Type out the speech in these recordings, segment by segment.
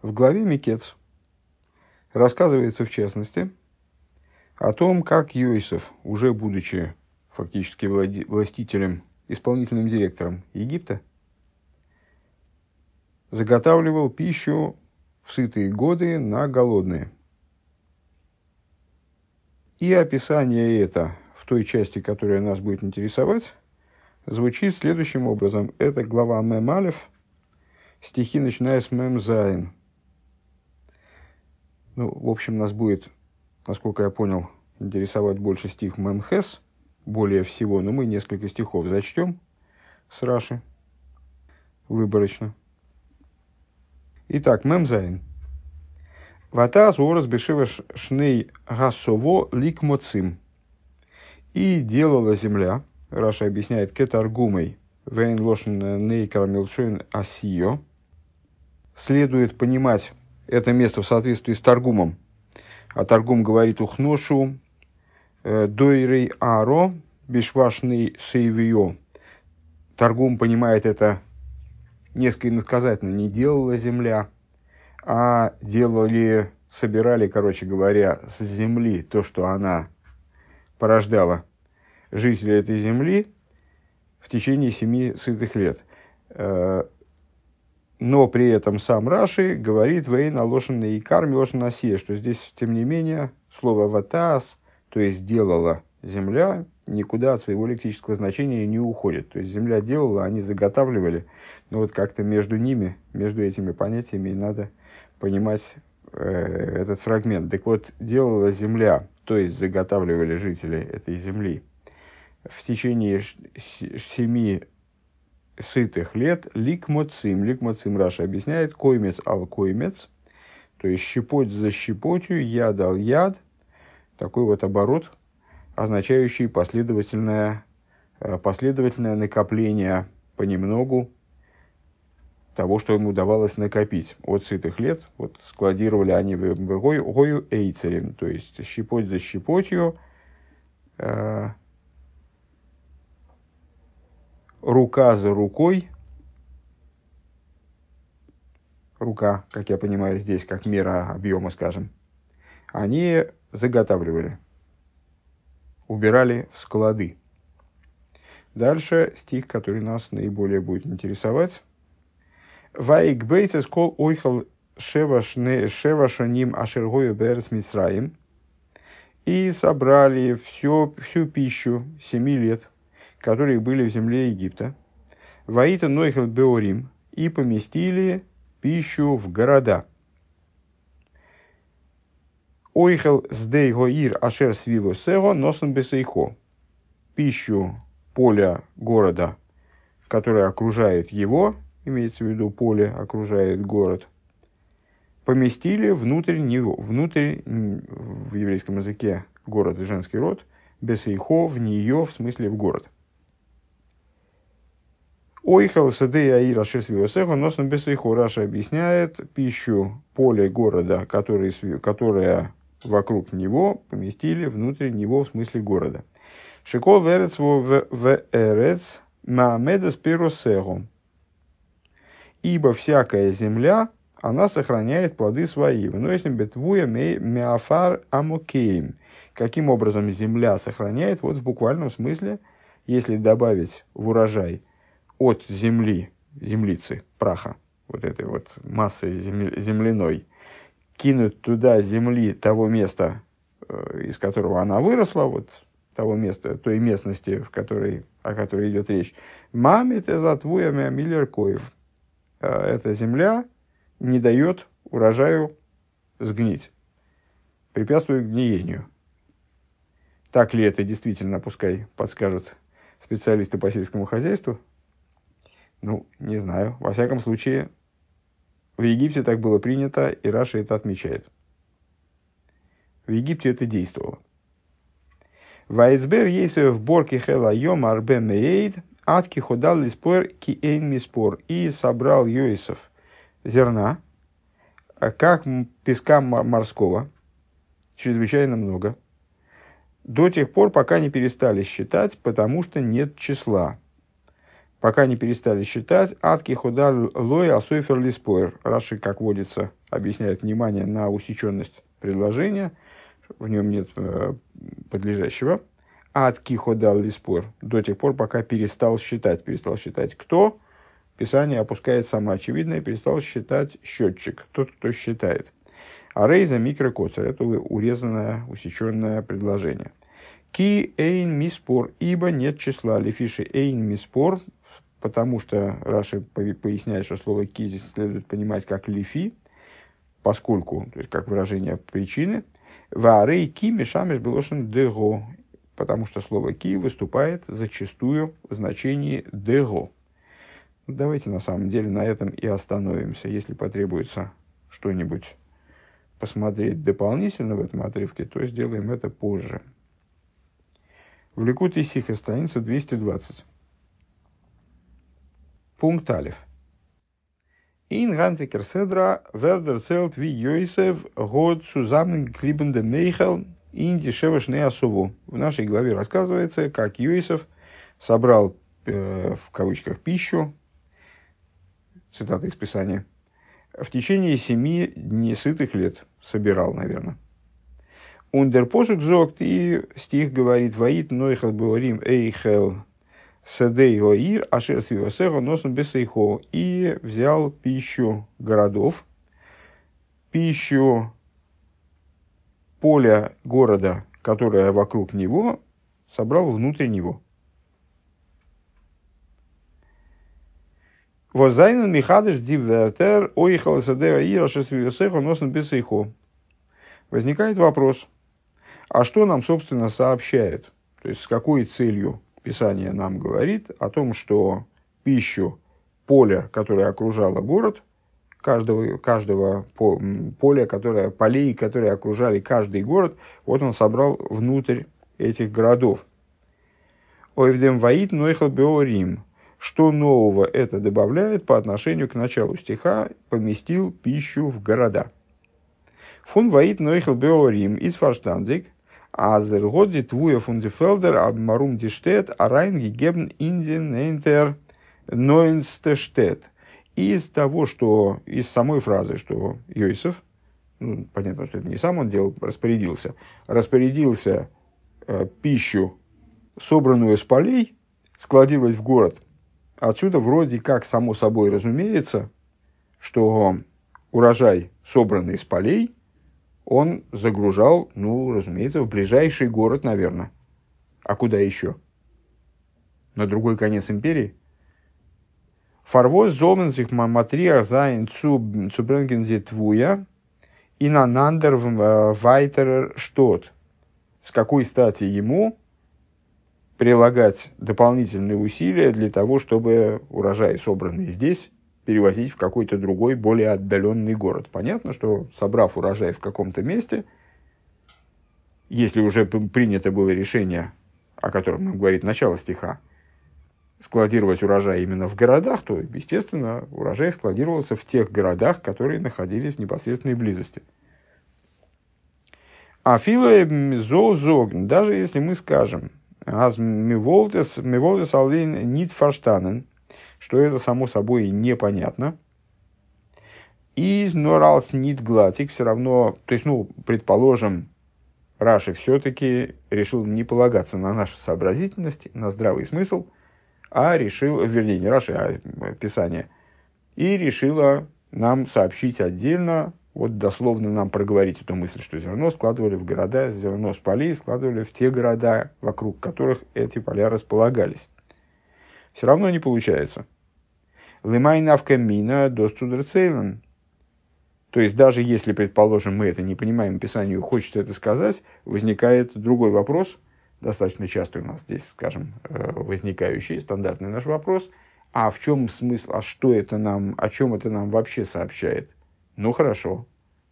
В главе Микец рассказывается, в частности, о том, как Йосеф, уже будучи фактически властителем, исполнительным директором Египта, заготавливал пищу в сытые годы на голодные. И описание это в той части, которая нас будет интересовать, звучит следующим образом. Это глава Мем Алеф, стихи, начиная с Мем Зайн. В общем, нас будет, насколько я понял, интересовать больше стих Мем Хес, более всего, но мы несколько стихов зачтем с Раши выборочно. Итак, Мем Зайн. Ватаз орос бешева шней гасово ликмоцим. И делала земля, Раша объясняет, кетаргумой, вейн лошен нейкар милшойн асио. Следует понимать это место в соответствии с Таргумом. А Таргум говорит ухношу дойрей аро бешвашный сейвио. Таргум понимает это несколько иносказательно. Не делала земля, а собирали, короче говоря, с земли то, что она порождала жителей этой земли в течение 7 сытых лет. Но при этом сам Раши говорит «вейн алошен и карми лошен асия», что здесь, тем не менее, слово «ватаас», то есть «делала земля», никуда от своего лексического значения не уходит. То есть земля делала, они заготавливали. Но вот как-то между ними, между этими понятиями надо понимать этот фрагмент. Так вот, делала земля, то есть заготавливали жители этой земли в течение 7 сытых лет ликмоцим. Ликмоцим Раша объясняет коймец ал коймец, то есть щепоть за щепотью, яд ал яд. Такой вот оборот, означающий последовательное накопление понемногу того, что ему удавалось накопить от сытых лет. Вот складировали они в гою эйцерем, то есть щепоть за щепотью, рука за рукой. Рука, как я понимаю, здесь как мера объема, скажем. Они заготавливали, убирали в склады. Дальше стих, который нас наиболее будет интересовать. «Ваик бейцес кол ойхал шевашаним ашергою берц мицраим». И собрали всю пищу 7 лет, которые были в земле Египта. «Ваита нойхал беорим». И поместили пищу в города. «Ойхал сдей гоир ашер свиво сего носом бесейхо». Пищу поля города, которое окружает его, имеется в виду поле окружает город, поместили внутрь него, в еврейском языке город женский род, бесейхо, в нее, в смысле в город. Ойхал садей аир ашер свиво сего носом бесейхо. Раша объясняет пищу поля города, которая вокруг него, поместили внутрь него, в смысле города. Шикол верец в эрец маамедес пиросегу. Ибо всякая земля, она сохраняет плоды свои. Выносим бетвуя меафар амокеем. Каким образом земля сохраняет? Вот в буквальном смысле, если добавить в урожай от землицы, праха, вот этой вот массы земляной, кинуть туда земли того места, из которого она выросла, вот того места, той местности, о которой идет речь. Мамит эзатвуями миллеркоев. Эта земля не дает урожаю сгнить, препятствует гниению. Так ли это действительно, пускай подскажут специалисты по сельскому хозяйству? Не знаю. Во всяком случае, в Египте так было принято, и Раша это отмечает. В Египте это действовало. Вайцбер есть в борке хела йом арбе меейд атки ходал лиспор ки эйн миспор. И собрал Йосеф зерна, как песка морского, чрезвычайно много, до тех пор, пока не перестали считать, потому что нет числа. пока не перестали считать, атки худаль лой асойфер лиспоер. Раши, как водится, объясняет внимание на усеченность предложения, в нем нет подлежащего. Атки худаль лиспоер, до тех пор, пока перестал считать. Перестал считать кто? Писание опускает самоочевидное, перестал считать счетчик, тот, кто считает. А рейза микрокоцер, это урезанное, усеченное предложение. Ки эйн миспор, ибо нет числа. Лефиши эйн миспор, потому что Раши поясняет, что слово ки здесь следует понимать как лифи, поскольку, то есть как выражение причины. Ваарей ки мешамеш белошен дего, потому что слово ки выступает зачастую в значении дего. Давайте на самом деле на этом и остановимся. Если потребуется что-нибудь посмотреть дополнительно в этом отрывке, то сделаем это позже. В Ликутей Сихе, страница 220. Пункт алиф. Ин ганзикер седра вердер целт ви Йосеф год zusammengeklebende Мейхел ин дешевеш не асову. В нашей главе рассказывается, как Йосеф собрал, в кавычках, пищу, цитата из Писания, в течение 7 несытых лет собирал, наверное. Ундер посук зогт, и стих говорит, «Ваит нойхал беорим эйхел седей оир, ашер свивасего носом бесейхо». И взял пищу городов, пищу поля города, которое вокруг него, собрал внутрь него. Возайнен михадыш дивертер оихал седей оир, ашер свивасего носом бесейхо. Возникает вопрос, а что нам, собственно, сообщает? То есть, с какой целью Писание нам говорит о том, что пищу поля, которое окружало город, каждого поля, полей, которые окружали каждый город, вот он собрал внутрь этих городов. Ойвдем ваит нойхал беорим. Что нового это добавляет по отношению к началу стиха? Поместил пищу в города. Фун ваит нойхал беорим из фарштандик. Азергоди твуя фундефелдер абмарум диштет арайн гегебн индин энтер нойнстештет. Из того, что из самой фразы, что Йосеф, понятно, что это не сам он делал, распорядился пищу, собранную с полей, складировать в город. Отсюда вроде как само собой разумеется, что урожай, собранный с полей, он загружал, разумеется, в ближайший город, наверное. А куда еще? На другой конец империи? Фарвоз золмен sich матрия зайн zu bringen sie твуя и на нандер вайтер штот. С какой стати ему прилагать дополнительные усилия для того, чтобы урожай, собранный здесь, перевозить в какой-то другой, более отдаленный город. Понятно, что, собрав урожай в каком-то месте, если уже принято было решение, о котором нам говорит начало стиха, складировать урожай именно в городах, то, естественно, урожай складировался в тех городах, которые находились в непосредственной близости. А фило зоозогн, даже если мы скажем, аз миволдес алейн нит фарштанен, что это само собой непонятно. И норалс нит глатик, все равно, то есть, предположим, Раши все-таки решил не полагаться на нашу сообразительность, на здравый смысл, а решил, вернее, не Раши, а Писание, и решила нам сообщить отдельно, вот дословно нам проговорить эту мысль, что зерно складывали в города, зерно с полей складывали в те города, вокруг которых эти поля располагались. Все равно не получается. Лымайнавка мина достудерцейлен. То есть, даже если, предположим, мы это не понимаем, Писанию хочется это сказать, возникает другой вопрос, достаточно часто у нас здесь, скажем, возникающий, стандартный наш вопрос, а в чем смысл, а что это нам, о чем это нам вообще сообщает? Хорошо,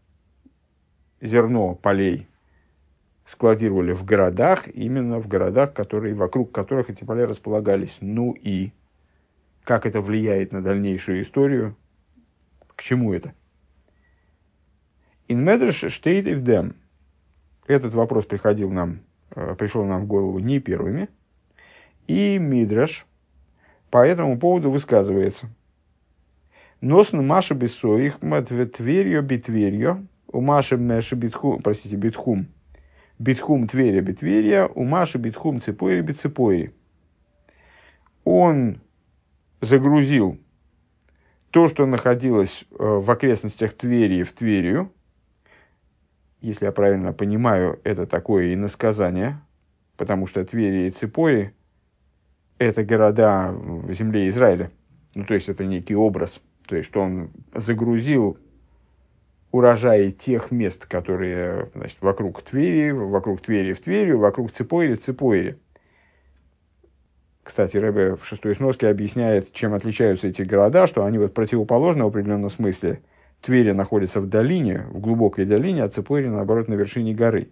зерно полей складировали в городах, именно в городах, вокруг которых эти поля располагались. И как это влияет на дальнейшую историю? К чему это? In Medrash steht if them. Этот вопрос пришел нам в голову не первыми. И Мидраш по этому поводу высказывается. Носн Маша Бесоих Тверью Битверью, у Маши Мэши Битхум, простите, Битхум, Битхум Тверя Битверия, у Маши Битхум Ципойри Биципойри. Он загрузил то, что находилось в окрестностях Твери, в Тверию. Если я правильно понимаю, это такое иносказание, потому что Твери и Ципори – это города в земле Израиля. Ну, то есть, это некий образ. То есть, что он загрузил урожаи тех мест, которые, значит, вокруг Твери в Тверию, вокруг Ципори в Ципойре. Кстати, Ребе в 6-й сноске объясняет, чем отличаются эти города, что они вот противоположны в определенном смысле. Твери находится в долине, в глубокой долине, а Ципори, наоборот, на вершине горы.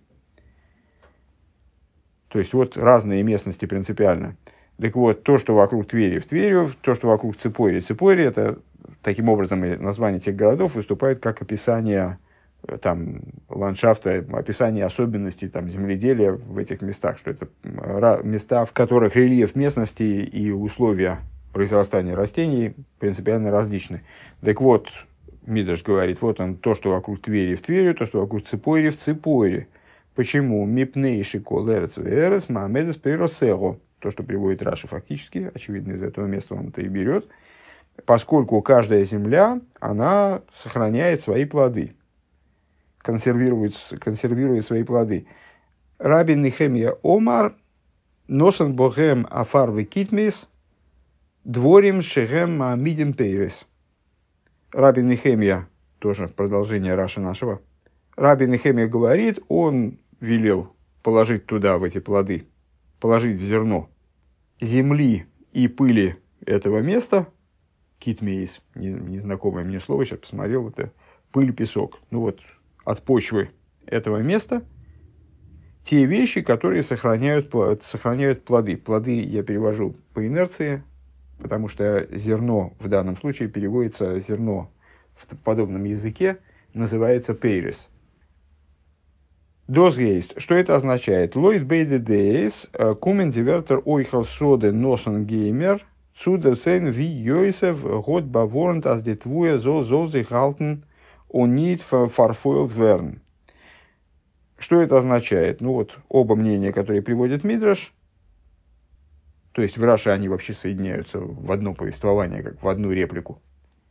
То есть, вот разные местности принципиально. Так вот, то, что вокруг Твери в Тверью, то, что вокруг Ципори, это таким образом название тех городов выступает как описание там, ландшафта, описание особенностей там, земледелия в этих местах, что это места, в которых рельеф местности и условия произрастания растений принципиально различны. Так вот, Мидраш говорит, вот он, то, что вокруг Твери в Тверью, то, что вокруг Ципори в Ципойре. Почему? Мипней шикол эрец вэрес маамедес пейросего. То, что приводит Раши фактически, очевидно, из этого места он это и берет. Поскольку каждая земля, она сохраняет свои плоды, консервирует свои плоды. Раби Нехемия Омар, носен богем афар векитмис, дворим шегем маамидим пейрес. Раби Нехемия, тоже продолжение Раши нашего. Раби Нехемия говорит, он велел положить туда, в эти плоды, положить в зерно земли и пыли этого места. Китмейс, незнакомое мне слово, сейчас посмотрел, это пыль, песок. Ну вот, от почвы этого места те вещи, которые сохраняют плоды. Плоды я перевожу по инерции, потому что зерно в данном случае переводится, зерно в подобном языке называется пейрес. Дозгейст. Что это означает? Лойд бейде дейс, кумен дивертер ойхал соде носен геймер, цудерсен ви йойсев год баворнт аз детвуя зол sich halten und nicht verfeuert werden. Что это означает? Ну вот, оба мнения, которые приводит Мидраш, то есть в Раши они вообще соединяются в одно повествование, как в одну реплику,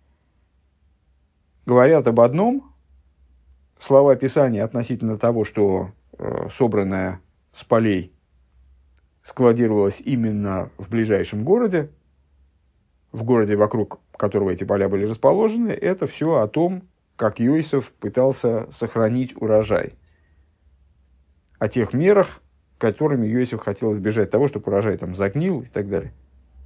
говорят об одном. Слова Писания относительно того, что собранное с полей складировалось именно в ближайшем городе, в городе, вокруг которого эти поля были расположены, это все о том, как Йосеф пытался сохранить урожай. О тех мерах, которыми Йосеф хотел избежать того, чтобы урожай там загнил и так далее.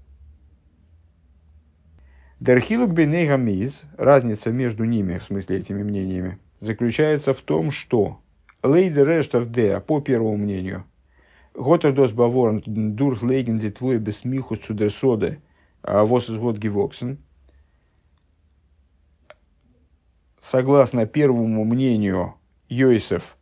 Дерхилук беней гамиз, разница между ними, в смысле этими мнениями, заключается в том, что лейдер рештер де, по первому мнению, готердос баворн дурх лейгенди твой бесмиху цудерсоде, вос из год гивоксен. Согласно первому мнению, Йосеф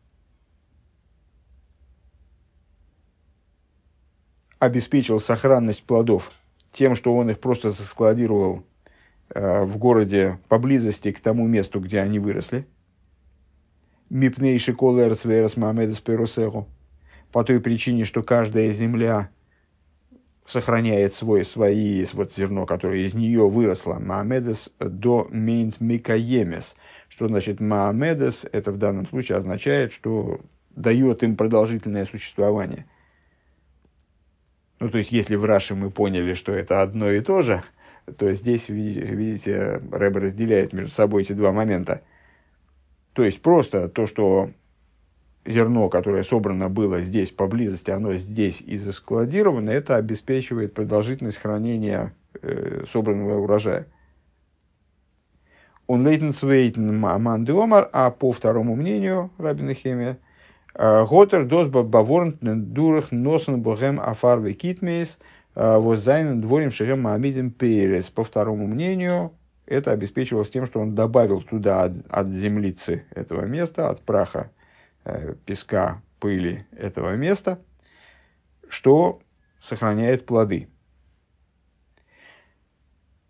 обеспечил сохранность плодов тем, что он их просто заскладировал в городе поблизости к тому месту, где они выросли. Мипнейши колерс верес маамедес перусеху. По той причине, что каждая земля сохраняет свои вот зерно, которое из нее выросло. Маамедес до мейнт микаемес. Что значит маамедес? Это в данном случае означает, что дает им продолжительное существование. Ну, то есть, если в Раши мы поняли, что это одно и то же, то здесь, видите, Ребе разделяет между собой эти два момента. То есть, просто то, что зерно, которое собрано было здесь поблизости, оно здесь и заскладировано, это обеспечивает продолжительность хранения собранного урожая. Он лейтенцвейтен манды омар, а по второму мнению Раби Нехемия, Готер досба баворн дурах носен богем афарве китмейс воззайнен дворим шегем маамидим перес. По второму мнению, это обеспечивалось тем, что он добавил туда от землицы этого места, от праха, песка, пыли этого места, что сохраняет плоды.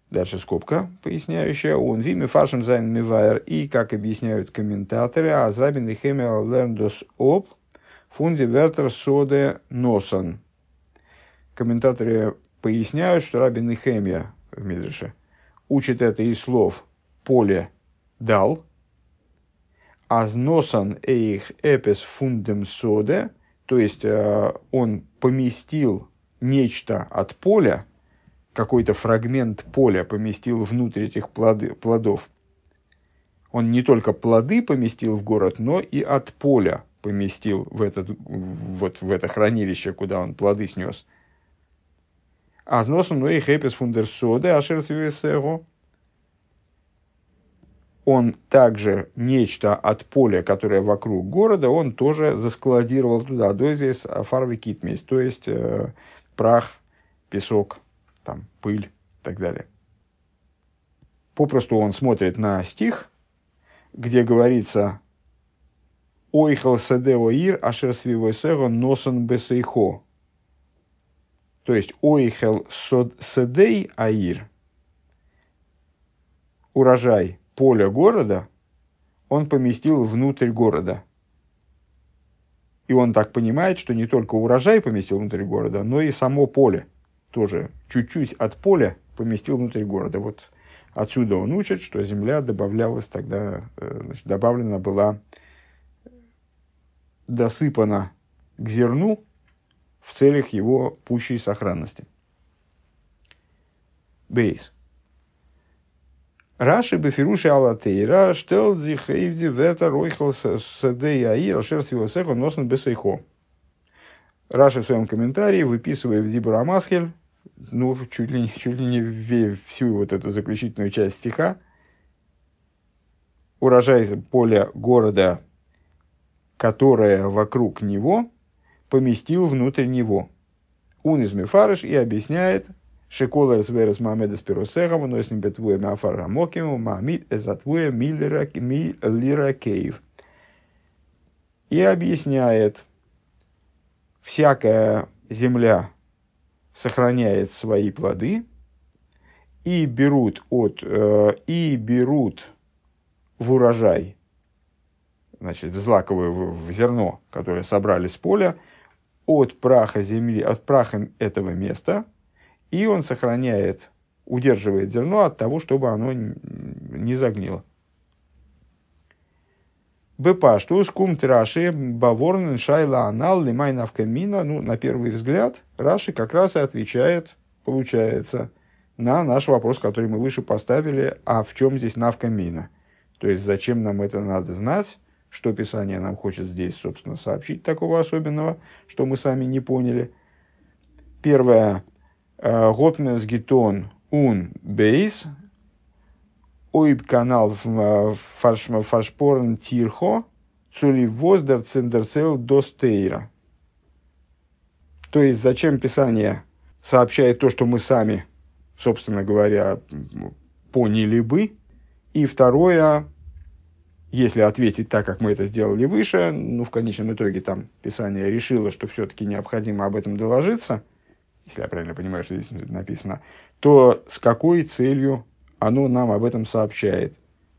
Дальше скобка поясняющая. Он вими фашем зайн мивайр. И, как объясняют комментаторы, азрабин и хемиал лерндос об фунди вертер соде носан. Комментаторы поясняют, что Раби Нехемия в Мидреше учит это из слов «поле дал», «аз носан эйх эпес фундем соде», то есть он поместил нечто от поля, какой-то фрагмент поля поместил внутрь этих плодов. Он не только плоды поместил в город, но и от поля поместил в это хранилище, куда он плоды снес. А сносом и хэпис фундерсоде ашерсвивесего. Он также нечто от поля, которое вокруг города, он тоже заскладировал туда. Дозис фарви китмис, то есть прах, песок, там, пыль и так далее. Попросту он смотрит на стих, где говорится «Ойхал седео ир ашерсвивесего носон бесейхо». То есть «Ойхел седей аир» – урожай поля города, он поместил внутрь города. И он так понимает, что не только урожай поместил внутрь города, но и само поле тоже чуть-чуть от поля поместил внутрь города. Вот отсюда он учит, что земля добавлялась тогда, добавлена была, досыпана к зерну в целях его пущей сохранности. Бейс. Раши бефируши алатейра штел зихейвди вета ройхал седей аир ашерсвивосехо носен бесейхо. Раши в своем комментарии, выписывая в Дибур Амасхель, ну, чуть ли не всю вот эту заключительную часть стиха, урожай поля города, которое вокруг него, поместил внутрь него. Он из Мефарыш и объясняет, шеколер сверес мамедес перусехам, но с ним бетвуя мафара мокиму, мамид эзатвуя миллера кейв. И объясняет, всякая земля сохраняет свои плоды и берут в урожай, значит, в злаковое, в зерно, которое собрали с поля, от праха земли, от праха этого места, и он сохраняет, удерживает зерно от того, чтобы оно не загнило. Бепаштус кумт Раши баворн шайла анал лимай навкамина. Ну, на первый взгляд, Раши как раз и отвечает, получается, на наш вопрос, который мы выше поставили, а в чем здесь навкамина? То есть, зачем нам это надо знать, что Писание нам хочет здесь, собственно, сообщить такого особенного, что мы сами не поняли. Первое. Готнес гитон ун бейс. Ойб канал фаршпорн тирхо, цули воздер цендерцел достейра. То есть, зачем Писание сообщает то, что мы сами, собственно говоря, поняли бы. И второе, если ответить так, как мы это сделали выше, ну, в конечном итоге там Писание решило, что все-таки необходимо об этом доложиться, если я правильно понимаю, что здесь написано, то с какой целью оно нам об этом сообщает.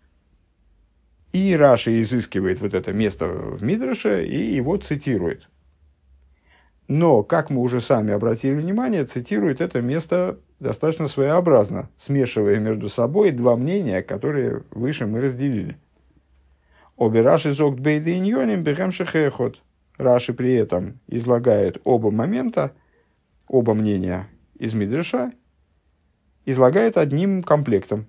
И Раши изыскивает вот это место в Мидраше и его цитирует. Но, как мы уже сами обратили внимание, цитирует это место достаточно своеобразно, смешивая между собой два мнения, которые выше мы разделили. Обе Раши зогт бейды иньоним бехем шехехот. Раши при этом излагает оба момента, оба мнения из Мидраша, излагает одним комплектом.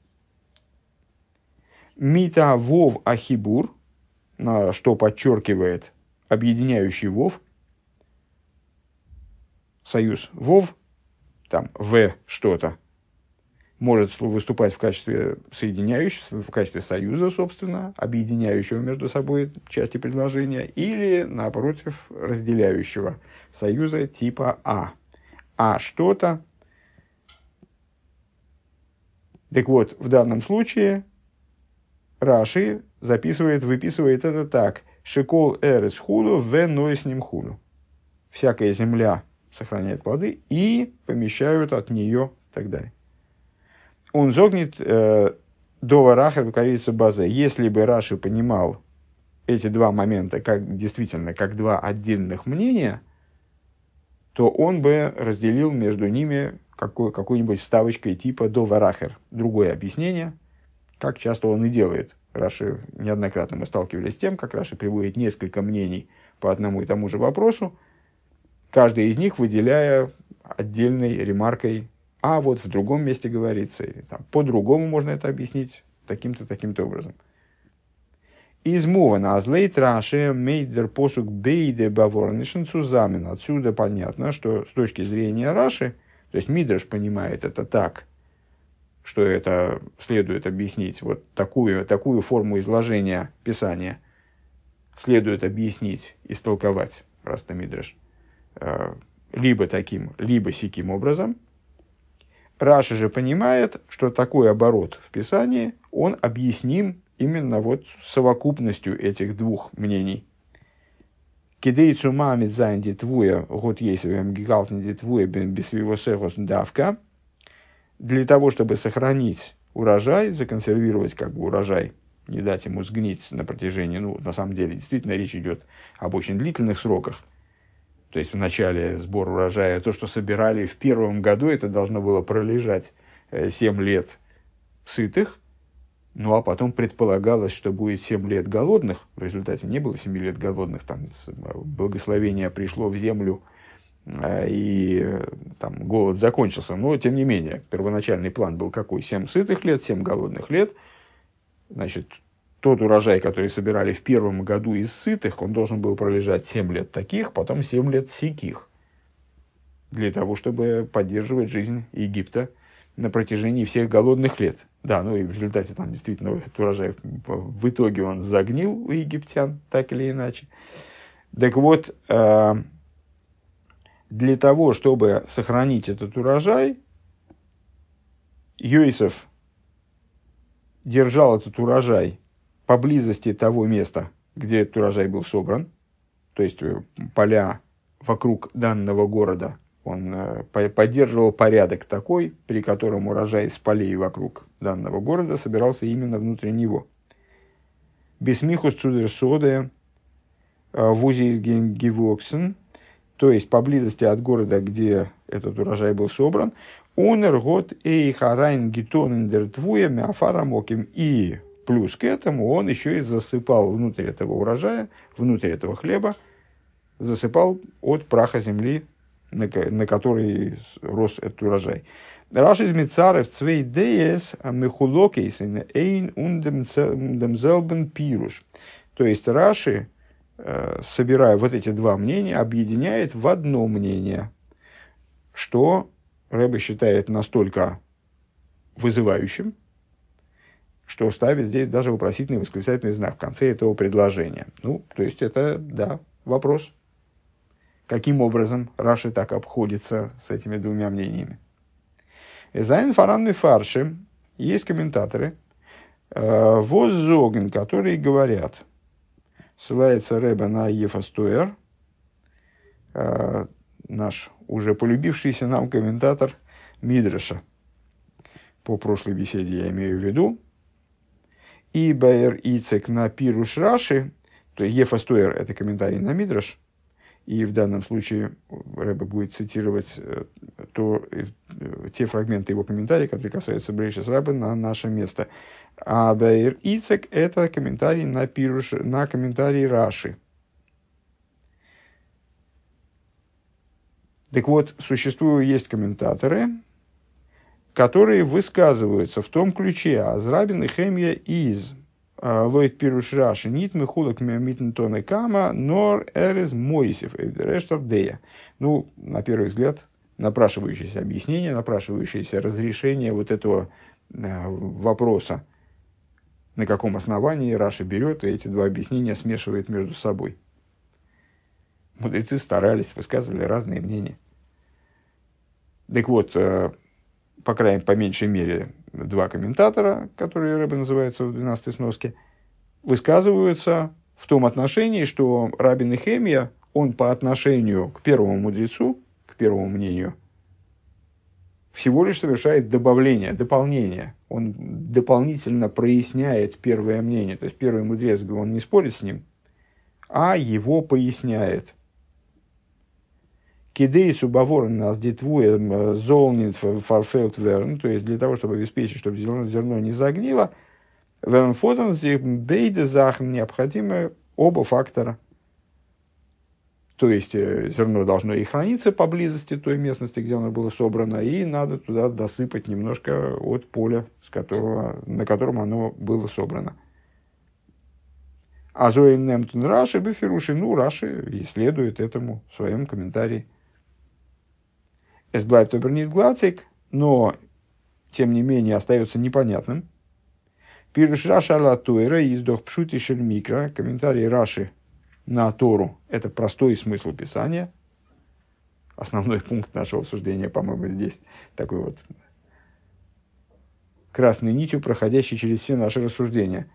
Мита вов ахибур, что подчеркивает объединяющий вов, союз вов, там в что-то, может выступать в качестве соединяющего, в качестве союза, собственно, объединяющего между собой части предложения, или, напротив, разделяющего союза типа А. А что-то. Так вот, в данном случае Раши выписывает это так. Шикол эрес худу в нойс ним худу. Всякая земля сохраняет плоды и помещают от нее и так далее. Он зогнет до рахер выкавится базе. Если бы Раши понимал эти два момента как действительно как два отдельных мнения, то он бы разделил между ними какой-нибудь вставочкой типа до варахер. Другое объяснение, как часто он и делает. Раши, неоднократно мы сталкивались с тем, как Раши приводит несколько мнений по одному и тому же вопросу, каждый из них выделяя отдельной ремаркой, а вот в другом месте говорится, или там, по-другому можно это объяснить таким-то, таким-то образом. Из мувана азлейт Раши мейдер посук бейде баворнишен цузамен. Отсюда понятно, что с точки зрения Раши, то есть Мидраш понимает это так, что это следует объяснить, вот такую форму изложения Писания следует объяснить, истолковать, просто Мидраш, либо таким, либо сяким образом. Раши же понимает, что такой оборот в Писании, он объясним именно вот совокупностью этих двух мнений. Кидейцу мамит зайнди твуя, год есевем гигалтнди твуя бесвивосехос давка. Для того, чтобы сохранить урожай, законсервировать как бы урожай, не дать ему сгнить на протяжении, на самом деле, действительно речь идет об очень длительных сроках. То есть в начале сбора урожая, то, что собирали в первом году, это должно было пролежать 7 лет сытых, а потом предполагалось, что будет 7 лет голодных. В результате не было 7 лет голодных, там благословение пришло в землю, и там голод закончился. Но, тем не менее, первоначальный план был какой? 7 сытых лет, 7 голодных лет. Значит, тот урожай, который собирали в первом году из сытых, он должен был пролежать 7 лет таких, потом 7 лет сяких. Для того, чтобы поддерживать жизнь Египта на протяжении всех голодных лет. Да, и в результате там действительно этот урожай в итоге он загнил у египтян, так или иначе. Так вот, для того, чтобы сохранить этот урожай, Йосеф держал этот урожай поблизости того места, где этот урожай был собран, то есть поля вокруг данного города. Он поддерживал порядок такой, при котором урожай с полей вокруг данного города собирался именно внутри него. Бесмихус цудерсоде вузис гивоксен, то есть поблизости от города, где этот урожай был собран, онер год эй харайн гитон индертвуя мяфарамоким. И плюс к этому он еще и засыпал внутрь этого урожая, внутрь этого хлеба, засыпал от праха земли, на которой рос этот урожай. Раши из Мицарев цвей деес мехулокейсен эйн ундемзелбен пируш. То есть Раши, собирая вот эти два мнения, объединяет в одно мнение, что Ребе считает настолько вызывающим, что ставит здесь даже вопросительный восклицательный знак в конце этого предложения. То есть это, да, вопрос. Каким образом Раши так обходится с этими двумя мнениями? Зайн фаранный фарши, есть комментаторы, воззоген, которые говорят, ссылается Ребе на Ефастуэр, наш уже полюбившийся нам комментатор Мидраша, по прошлой беседе я имею в виду, и Баэр Ицек на Пируш Раши, то есть Ефастуэр – это комментарий на Мидраш, и в данном случае Ребе будет цитировать те фрагменты его комментариев, которые касаются Брейшис Рабы, на наше место. А Баэр Ицек – это комментарий на Пируш, на комментарий Раши. Так вот, есть комментаторы, которые высказываются в том ключе: Азрабин и Хемия из Лойд Пируш Раши нит михулок митнтоны кама нор эрез Моисев эвдерештардея. На первый взгляд, напрашивающееся объяснение, напрашивающееся разрешение вот этого вопроса, на каком основании Раши берет и эти два объяснения смешивает между собой. Мудрецы старались, высказывали разные мнения. Так вот, по меньшей мере, два комментатора, которые Ребе называются в 12-й сноске, высказываются в том отношении, что Рабби Нехемия, он по отношению к первому мудрецу, к первому мнению, всего лишь совершает добавление, дополнение. Он дополнительно проясняет первое мнение. То есть первый мудрец, он не спорит с ним, а его поясняет. Кидей субавор нас детвуем золнит фарфелд верн, то есть для того, чтобы обеспечить, чтобы зерно не загнило, вернфотон бейде захн необходимы оба фактора. То есть зерно должно и храниться поблизости той местности, где оно было собрано, и надо туда досыпать немножко от поля, на котором оно было собрано. А Зоин Немтон Раши Бефируши, Раши исследует этому в своем комментарии. Эсблайт обернит глацик, но тем не менее остается непонятным. Пируш Раша ла Туэра издох пшути шель микро, комментарий Раши на Тору – это простой смысл Писания. Основной пункт нашего обсуждения, по-моему, здесь такой вот красной нитью, проходящей через все наши рассуждения.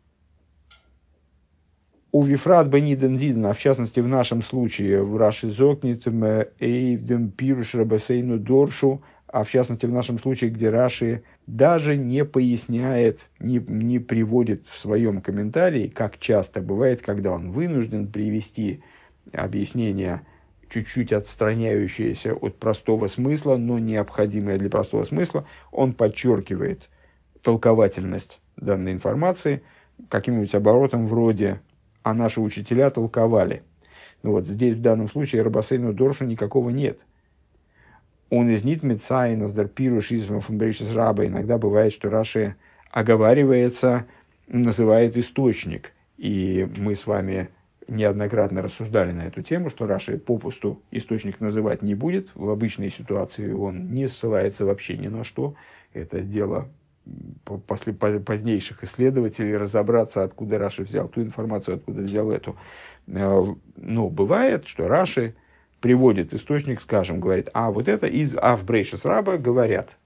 У Вифрат Бениден Диден, а в частности в нашем случае в Раши Зокнит Эйвдем Пируш Рабасейну Доршу, а в частности в нашем случае, где Раши даже не поясняет, не приводит в своем комментарии, как часто бывает, когда он вынужден привести объяснение, чуть-чуть отстраняющееся от простого смысла, но необходимое для простого смысла, он подчеркивает толковательность данной информации каким-нибудь оборотом вроде «а наши учителя толковали». Вот здесь в данном случае Рабасейну Доршу никакого нет. Он из Нитмитсай, Наздер Пируш, Измов, Раба. Иногда бывает, что Раши оговаривается, называет источник. И мы с вами неоднократно рассуждали на эту тему, что Раши попусту источник называть не будет. В обычной ситуации он не ссылается вообще ни на что. Это дело после позднейших исследователей разобраться, откуда Раши взял ту информацию, откуда взял эту. Но бывает, что Раши приводит источник, скажем, говорит, а вот это из Авбрейшес Раба говорят.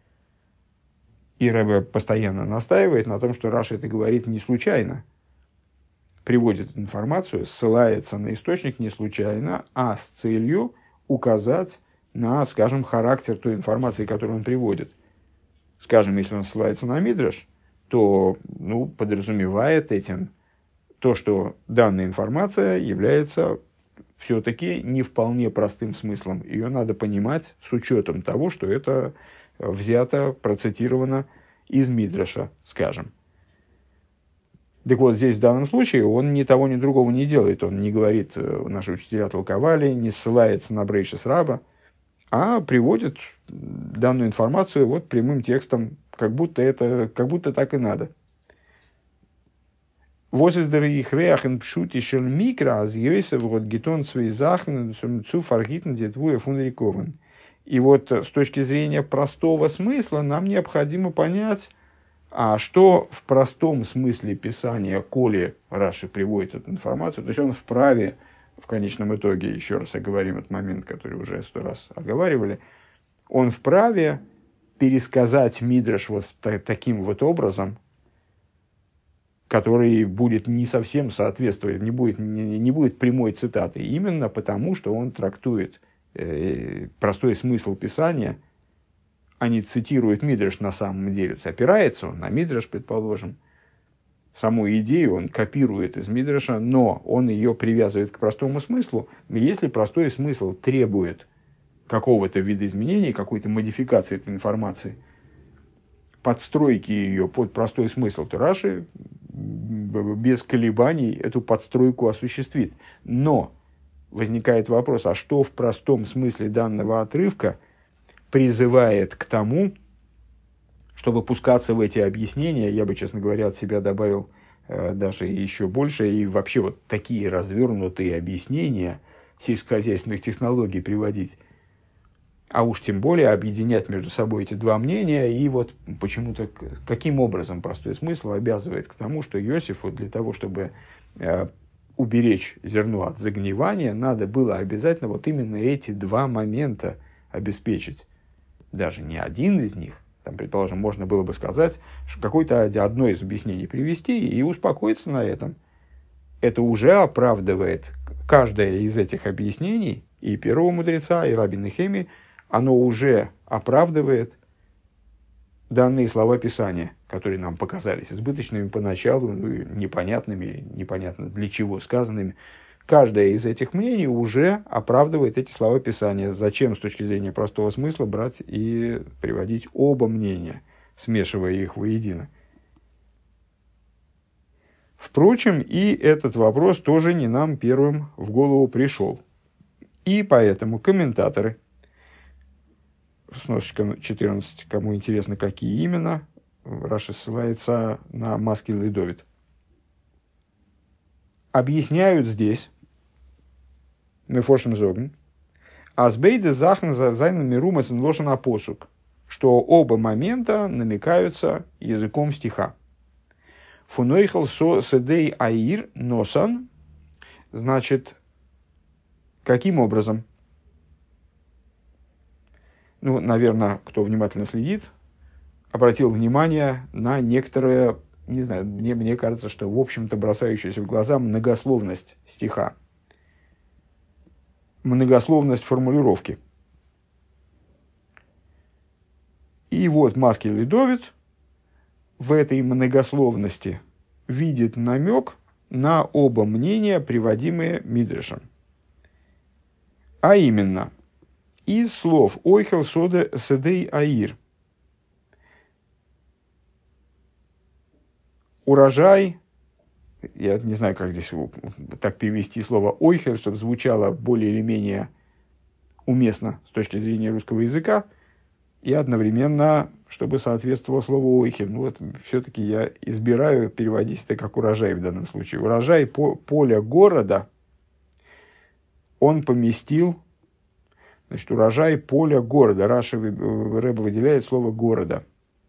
И Рабе постоянно настаивает на том, что Раши это говорит не случайно. Приводит информацию, ссылается на источник не случайно, а с целью указать на, скажем, характер той информации, которую он приводит. Скажем, если он ссылается на Мидраш, то подразумевает этим то, что данная информация является все-таки не вполне простым смыслом. Ее надо понимать с учетом того, что это взято, процитировано из Мидраша, скажем. Так вот, здесь в данном случае он ни того, ни другого не делает. Он не говорит, наши учителя толковали, не ссылается на Брейшес Раба, а приводит данную информацию вот прямым текстом, как будто так и надо. И вот с точки зрения простого смысла нам необходимо понять, а что в простом смысле Писания, коли Раши приводит эту информацию, то есть он вправе, в конечном итоге, еще раз оговорим этот момент, который уже 100 раз оговаривали, он вправе пересказать Мидраш вот таким вот образом, который будет не совсем соответствовать, не будет прямой цитатой, именно потому, что он трактует простой смысл Писания, а не цитирует Мидраш на самом деле. Опирается он на Мидраш, предположим. Саму идею он копирует из Мидраша, но он ее привязывает к простому смыслу. Если простой смысл требует какого-то вида изменений, какой-то модификации этой информации, подстройки ее под простой смысл, то Раши без колебаний эту подстройку осуществит. Но возникает вопрос, а что в простом смысле данного отрывка призывает к тому, чтобы пускаться в эти объяснения? Я бы, честно говоря, от себя добавил даже еще больше, и вообще вот такие развернутые объяснения сельскохозяйственных технологий приводить, а уж тем более объединять между собой эти два мнения, и вот почему-то каким образом простой смысл обязывает к тому, что Иосифу для того, чтобы уберечь зерно от загнивания, надо было обязательно вот именно эти два момента обеспечить. Даже не один из них, там, предположим, можно было бы сказать, что какое-то одно из объяснений привести и успокоиться на этом. Это уже оправдывает каждое из этих объяснений, и первого мудреца, и Раби Нехеми, оно уже оправдывает данные слова Писания, которые нам показались избыточными поначалу, непонятными, непонятно для чего сказанными. Каждое из этих мнений уже оправдывает эти слова Писания. Зачем с точки зрения простого смысла брать и приводить оба мнения, смешивая их воедино? Впрочем, и этот вопрос тоже не нам первым в голову пришел. И поэтому комментаторы, сносочка 14, кому интересно, какие именно, Раши ссылается на Маскиль и Довид, объясняют здесь, Мефошем Зогн, Азбейде Захн за Зайнен Мирумас Лошен Апосук, что оба момента намекаются языком стиха. Фунойхал со седей аир носан, значит, каким образом? Ну, наверное, кто внимательно следит, обратил внимание на некоторые, не знаю, мне кажется, что, в общем-то, бросающаяся в глаза многословность стиха. Многословность формулировки. И вот Маскиль и Довид в этой многословности видит намек на оба мнения, приводимые Мидрашем. А именно, из слов «Ойхел соде седей аир» урожай, я не знаю, как здесь так перевести слово «ойхел», чтобы звучало более или менее уместно с точки зрения русского языка, и одновременно, чтобы соответствовало слову «ойхел». Ну, вот, все-таки я избираю переводить это как «урожай» в данном случае. Урожай поля города он поместил, значит, урожай поля города. Раши Рэбе выделяет слово «города».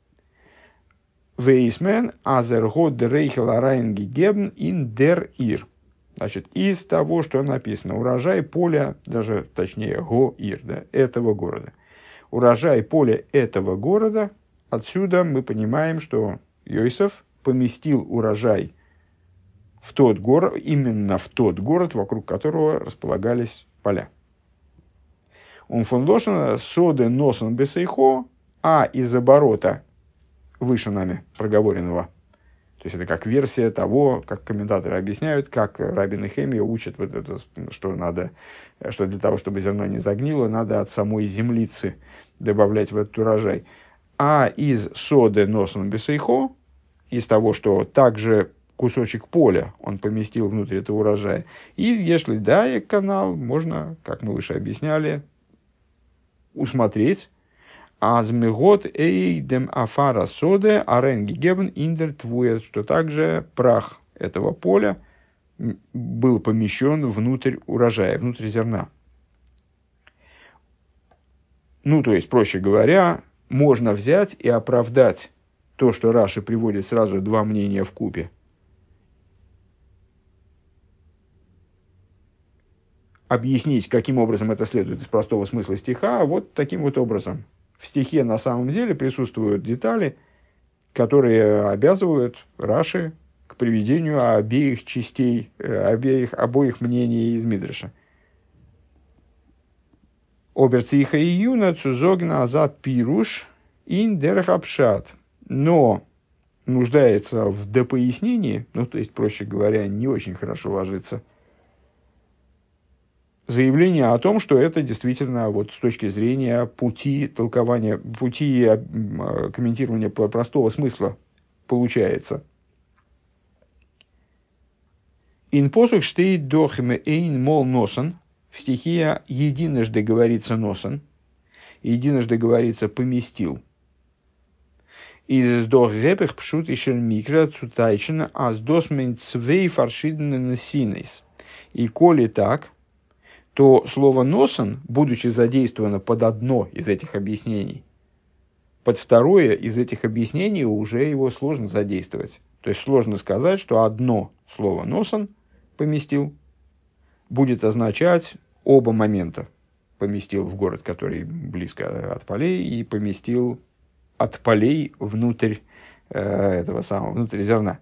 Вейсмен азергод рейхел арайн гигебн ин дер ир. Значит, из того, что написано, урожай поля, даже точнее го-ир, да, этого города. Урожай поля этого города, отсюда мы понимаем, что Йосеф поместил урожай в тот город, именно в тот город, вокруг которого располагались поля. Он фон Лошен соде носен бесейхо, а из оборота выше нами проговоренного. То есть это как версия того, как комментаторы объясняют, как Раби Нехемия учат вот это, что для того, чтобы зерно не загнило, надо от самой землицы добавлять в этот урожай. А из соды носом бесейхо, из того, что также кусочек поля он поместил внутрь этого урожая, и если да, канал можно, как мы выше объясняли, усмотреть, Азмегот эйдем афара соде аренги гебен индер твует, что также прах этого поля был помещен внутрь урожая, внутрь зерна. Ну, то есть, проще говоря, можно взять и оправдать то, что Раши приводит сразу два мнения вкупе. Объяснить, каким образом это следует из простого смысла стиха, вот таким вот образом. В стихе на самом деле присутствуют детали, которые обязывают Раши к приведению обеих частей, обоих мнений из Мидраша. Оберциха и юна цузогна азат пируш ин дерхапшат. Но нуждается в допояснении, ну, то есть, проще говоря, не очень хорошо ложится, заявление о том, что это действительно вот с точки зрения пути толкования, пути комментирования простого смысла получается. «Ин посух штейт дохме эйн мол носен». В стихе единожды говорится «носен», единожды говорится «поместил». «Из дох репех пшут ишен микро цутайчена аз досмен цвей фаршиден носинейс». И коли так, то слово «носен», будучи задействовано под одно из этих объяснений, под второе из этих объяснений уже его сложно задействовать. То есть сложно сказать, что одно слово «носен» поместил будет означать оба момента. Поместил в город, который близко от полей, и поместил от полей внутрь этого самого, внутрь зерна.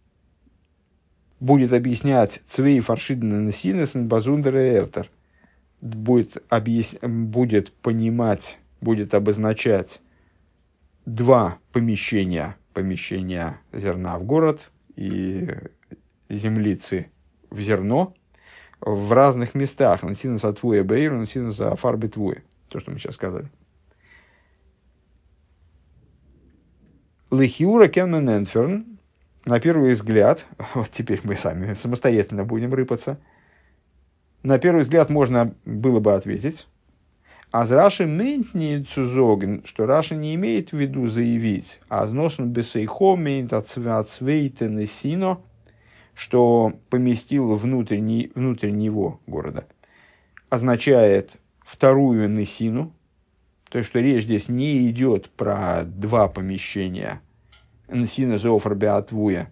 Будет объяснять «цвей фаршиден несинесен базундер эртер». будет понимать, будет обозначать два помещения. Помещения зерна в город и землицы в зерно в разных местах. Насинус атвуя бейр, насинус афар бетвуя. То, что мы сейчас сказали. Лихиура кенмен энферн. На первый взгляд, вот теперь мы сами самостоятельно будем рыпаться. На первый взгляд можно было бы ответить. Аз Раши мейнт не цузоген, что Раши не имеет в виду заявить. Аз носен бесейхо мейнт ацвейтен сино, что поместил внутрь него города, означает вторую несину. То есть, что речь здесь не идет про два помещения. Несина зоофар беатвуя.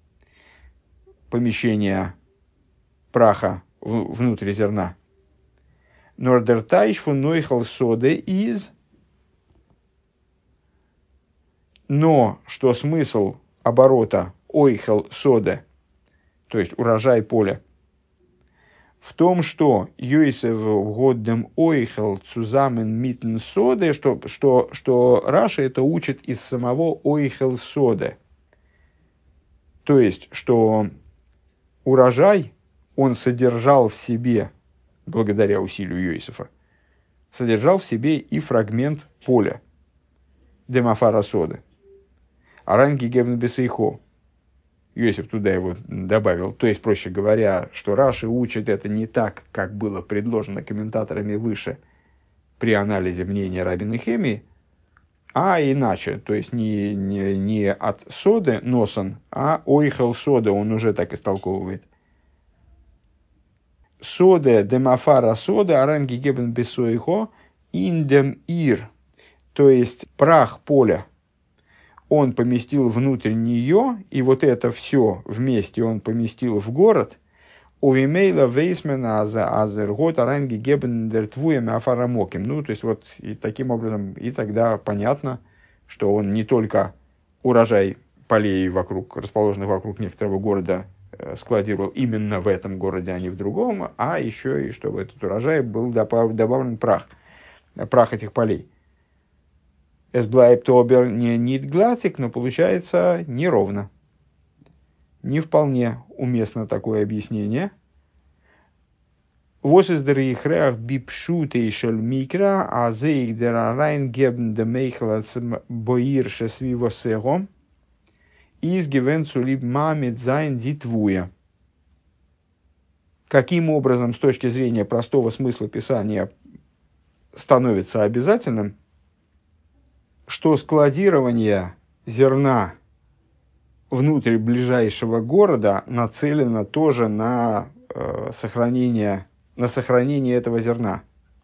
Помещение праха внутрь зерна. Нордертайш фун нойхал соде из. Но что смысл оборота ойхал соде, то есть урожай поля, в том, что Йосеф годдем ойхал цузамен митн соде, что Раши это учит из самого ойхал соде. То есть, что урожай он содержал в себе, благодаря усилию Йосефа, содержал в себе и фрагмент поля. Демафара соды. Аранги гевн бесейхо. Йосеф туда его добавил. То есть, проще говоря, что Раши учит это не так, как было предложено комментаторами выше при анализе мнения Раби Нехемии, а иначе. То есть, не от соды носан, а ойхал сода он уже так истолковывает. Соде демафара сода аранги гебен бесойхо индем ир. То есть, прах поля он поместил внутрь нее, и вот это все вместе он поместил в город. Увимейла вейсмена азергот аранги гебен дертвуем афарамоким. Ну, то есть, вот и таким образом, и тогда понятно, что он не только урожай полей расположенных вокруг некоторого города, складировал именно в этом городе, а не в другом, а еще и чтобы этот урожай был добавлен прах этих полей. Эсблайптобер не нитглатик, но получается неровно. Не вполне уместно такое объяснение. Вос из дерихреах бипшутей шельмикра, а зейх дерарайн гебн демейхлац боирше свивосего, из гивенцу либ мамит зайн дитвуя. Каким образом, с точки зрения простого смысла Писания, становится обязательным, что складирование зерна внутрь ближайшего города нацелено тоже на сохранение этого зерна.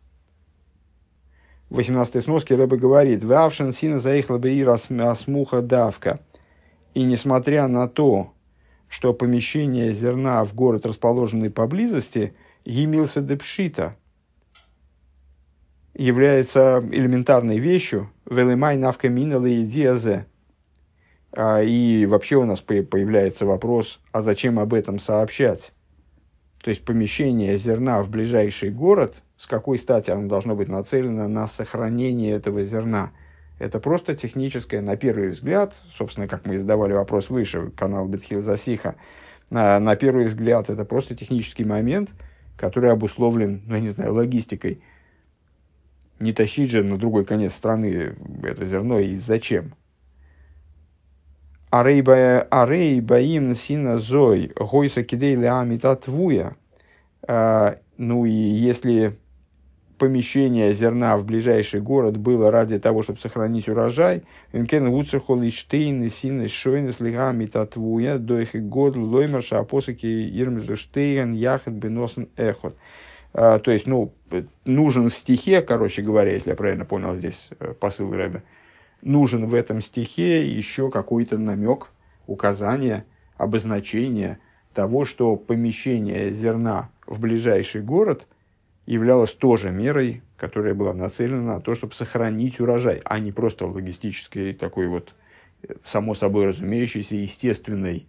В 18-й сноске Рэбе говорит: «Вавшен сина заихла беир асмуха давка». И несмотря на то, что помещение зерна в город, расположенный поблизости, емился депшита, является элементарной вещью, велимай навка минала и диазе. И вообще у нас появляется вопрос, а зачем об этом сообщать? То есть помещение зерна в ближайший город, с какой стати оно должно быть нацелено на сохранение этого зерна? Это просто техническое, на первый взгляд, собственно, как мы задавали вопрос выше, канал Бетхил Засиха, на первый взгляд это просто технический момент, который обусловлен, логистикой. Не тащить же на другой конец страны это зерно и зачем? Арей баим сина зой гойса кидей леамита твуя. Ну и если помещение зерна в ближайший город было ради того, чтобы сохранить урожай, венкен вуцерхол и штейн сина шойнес леамита твуя дойхи год лоймерша апосаки ирмзу штейн яхет беносен эхот. То есть, нужен в стихе, короче говоря, если я правильно понял здесь посыл Рэбе, нужен в этом стихе еще какой-то намек, указание, обозначение того, что помещение зерна в ближайший город являлось тоже мерой, которая была нацелена на то, чтобы сохранить урожай, а не просто логистической такой вот, само собой разумеющейся, естественной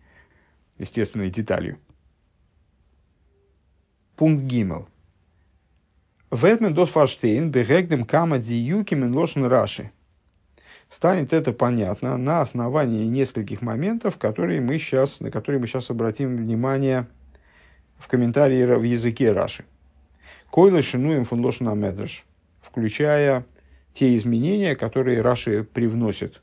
деталью. Пункт Гимел. Ветмен дос фарштейн бегегдем кама диюкимен лошен раши. Станет это понятно на основании нескольких моментов, на которые мы сейчас обратим внимание в комментарии в языке Раши. Койлы шинуем фун лошен амедраш, включая те изменения, которые Раши привносит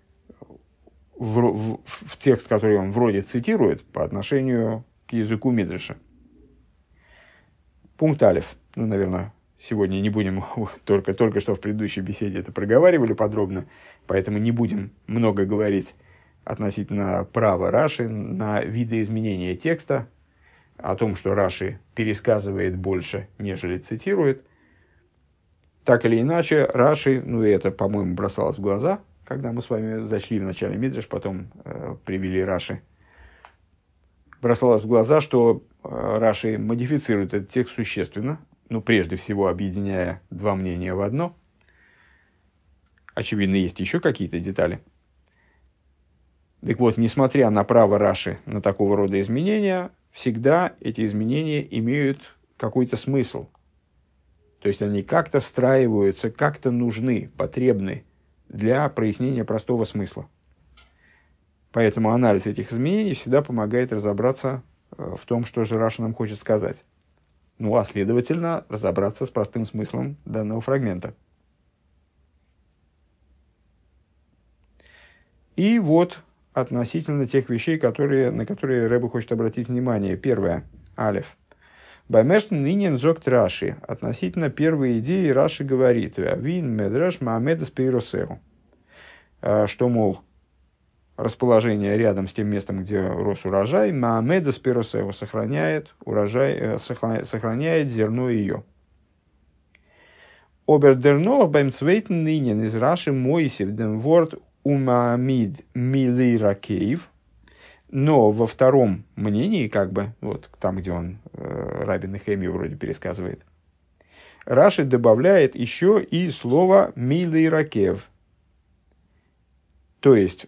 в текст, который он вроде цитирует по отношению к языку Мидраша. Пункт алеф. Наверное, сегодня не будем, только что в предыдущей беседе это проговаривали подробно, поэтому не будем много говорить относительно права Раши на видоизменение текста, о том, что Раши пересказывает больше, нежели цитирует. Так или иначе, Раши, и это, по-моему, бросалось в глаза, когда мы с вами зашли в начале Мидраш, потом привели Раши. Бросалось в глаза, что Раши модифицирует этот текст существенно, прежде всего объединяя два мнения в одно. Очевидно, есть еще какие-то детали. Так вот, несмотря на право Раши на такого рода изменения, всегда эти изменения имеют какой-то смысл. То есть они как-то встраиваются, как-то нужны, потребны для прояснения простого смысла. Поэтому анализ этих изменений всегда помогает разобраться в том, что же Раши нам хочет сказать. А следовательно, разобраться с простым смыслом данного фрагмента. И вот относительно тех вещей, на которые Ребе хочет обратить внимание. Первое. Алеф. Баймешн нинен зокт Раши. Относительно первой идеи Раши говорит: Вин медраш маамедас пейросеру. Что, мол, расположение рядом с тем местом, где рос урожай, маамедас пейросеру сохраняет зерно ее. Обердернох баймцвейтен нинен из Раши мойсев дем ворд умаамид милиракеев. Но во втором мнении, там, где он Раби Нехемия вроде пересказывает, Раши добавляет еще и слово «милиракев». То есть,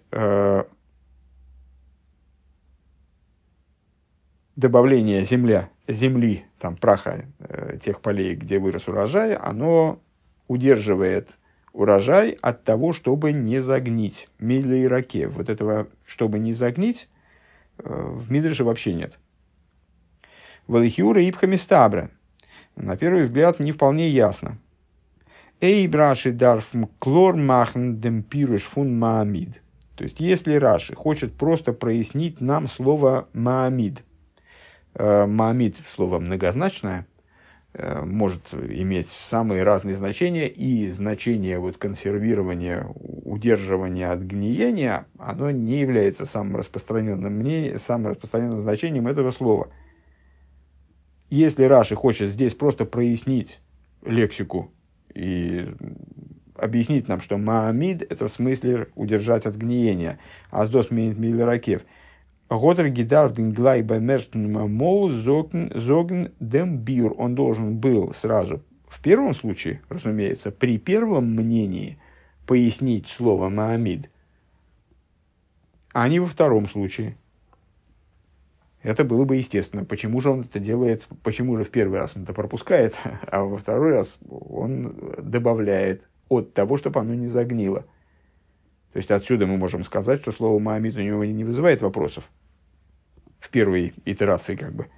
добавление земли, праха тех полей, где вырос урожай, оно удерживает урожай от того, чтобы не загнить. Милиракев. Вот этого, чтобы не загнить, в Мидраше вообще нет. Валихиура ипхамистабра. На первый взгляд не вполне ясно. Эй, Раши дарфм клор махн демпируш фун маамид. То есть, если Раши хочет просто прояснить нам слово маамид. Маамид слово многозначное, может иметь самые разные значения, и значение консервирования, удерживания от гниения, оно не является самым распространенным значением этого слова. Если Раши хочет здесь просто прояснить лексику и объяснить нам, что маамид — это в смысле удержать от гниения, аздос милиракев, Готер гидардин глай баймерштен мол зогн дембир. Он должен был сразу, в первом случае, разумеется, при первом мнении пояснить слово маамид, а не во втором случае. Это было бы естественно. Почему же он это делает, почему же в первый раз он это пропускает, а во второй раз он добавляет от того, чтобы оно не загнило. То есть отсюда мы можем сказать, что слово маамид у него не вызывает вопросов. В первой итерации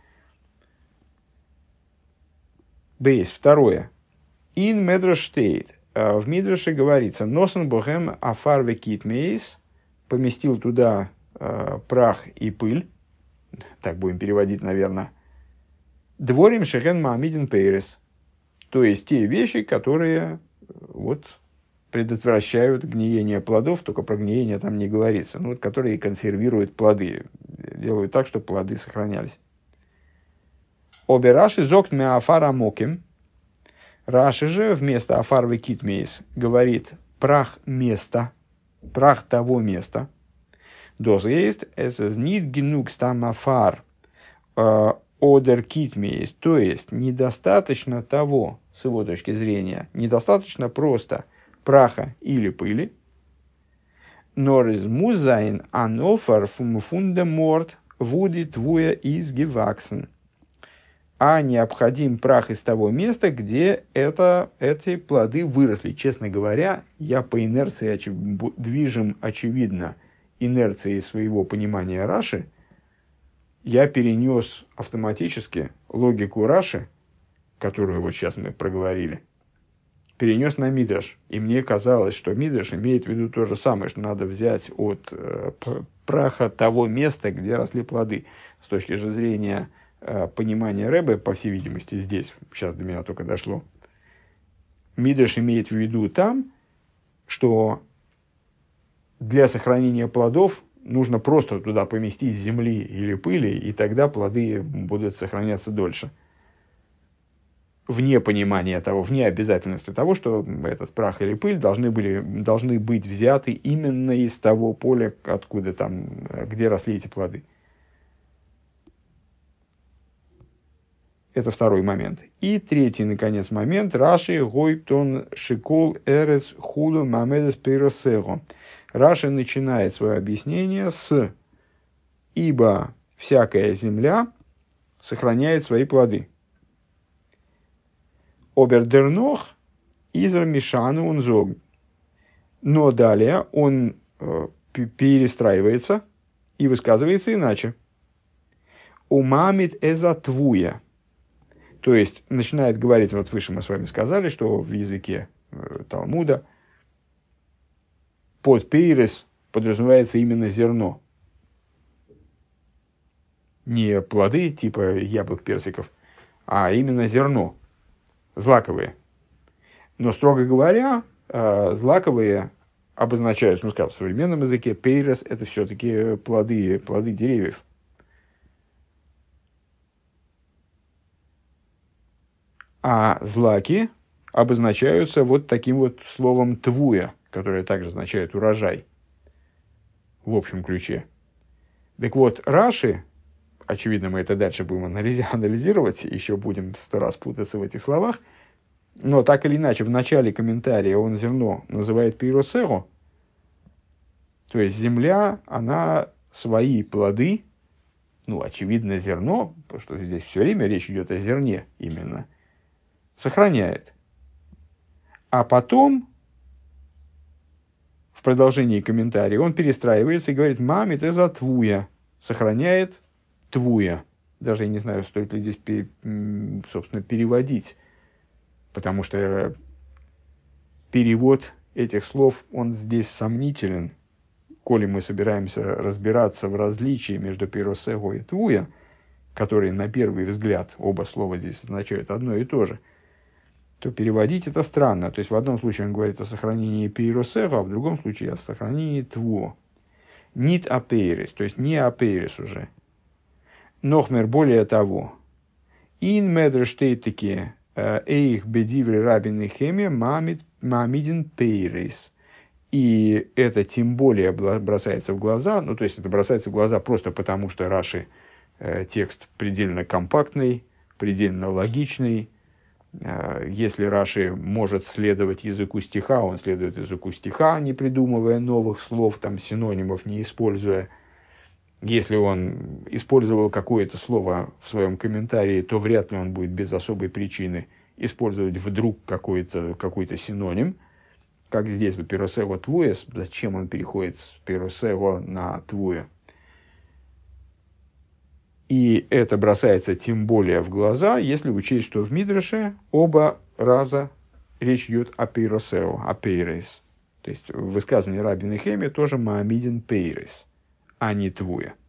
Бейс. Второе. Ин медраш штейт. В Мидраше говорится: Носен бохем афар векит мейс. Поместил туда прах и пыль. Так будем переводить, наверное. Дворим шехен маамидин пейрес. То есть те вещи, которые предотвращают гниение плодов, только про гниение там не говорится, которые консервируют плоды, делают так, чтобы плоды сохранялись. Обе Раши зокт меафара моким. Раши же вместо афар векит мейс говорит прах места, прах того места. Доз есть эсэс нит генуг стам афар одер кит мейс. То есть недостаточно того, с его точки зрения, недостаточно просто праха или пыли, норис музайн анофар фунда морт вуди твуя из геваксен. а необходим прах из того места, где эти плоды выросли. Честно говоря, я по инерции движим, очевидно, инерцией своего понимания Раши, я перенес автоматически логику Раши, которую вот сейчас мы проговорили, перенес на Мидраш. И мне казалось, что Мидраш имеет в виду то же самое, что надо взять от праха того места, где росли плоды. С точки зрения понимания Ребе, по всей видимости, здесь, сейчас до меня только дошло, Мидраш имеет в виду там, что для сохранения плодов нужно просто туда поместить земли или пыли, и тогда плоды будут сохраняться дольше. Вне понимания того, вне обязательности того, что этот прах или пыль должны быть взяты именно из того поля, откуда там, где росли эти плоды. Это второй момент. И третий, наконец, момент. Раши гойптон шикол эрес худу мамедес пиросего. Раши начинает свое объяснение с «Ибо всякая земля сохраняет свои плоды». Обердернох изр мишану унзог. Но далее он перестраивается и высказывается иначе. Умамит эзатвуя. То есть начинает говорить, вот выше мы с вами сказали, что в языке Талмуда под пейрес подразумевается именно зерно. Не плоды типа яблок, персиков, а именно зерно. Злаковые. Но, строго говоря, злаковые обозначают, ну, скажем, в современном языке, пейрес – это все-таки плоды деревьев. А злаки обозначаются вот таким вот словом «твуя», которое также означает «урожай» в общем ключе. Так вот, Раши, очевидно, мы это дальше будем анализировать, еще будем 100 раз путаться в этих словах, но так или иначе, в начале комментария он зерно называет пиросеро, то есть земля, она свои плоды, ну, очевидно, зерно, потому что здесь все время речь идет о зерне именно, сохраняет. А потом, в продолжении комментария, он перестраивается и говорит «мамит эза твуя», сохраняет твуя. Даже я не знаю, стоит ли здесь, собственно, переводить, потому что перевод этих слов, он здесь сомнителен. Коли мы собираемся разбираться в различии между пиросего и твуя, которые на первый взгляд, оба слова здесь означают одно и то же, то переводить это странно. То есть в одном случае он говорит о сохранении пиросега, а в другом случае о сохранении твуо. Нит апейрис, то есть не апейрис уже. Нохмер, более того, ин медрештейтеки эйх бедиври рабин и хеме мамидин пейрис. И это тем более бросается в глаза, ну то есть это бросается в глаза просто потому, что Раши текст предельно компактный, предельно логичный. Если Раши может следовать языку стиха, он следует языку стиха, не придумывая новых слов, там, синонимов не используя. Если он использовал какое-то слово в своем комментарии, то вряд ли он будет без особой причины использовать вдруг какой-то синоним, как здесь, вот пиросево твуя, зачем он переходит с пиросево на твуя. И это бросается тем более в глаза, если учесть, что в Мидраше оба раза речь идет о пейросео, о пейрес. То есть в высказывании Раби Нехемия тоже маамидин пейрес, а не твуя.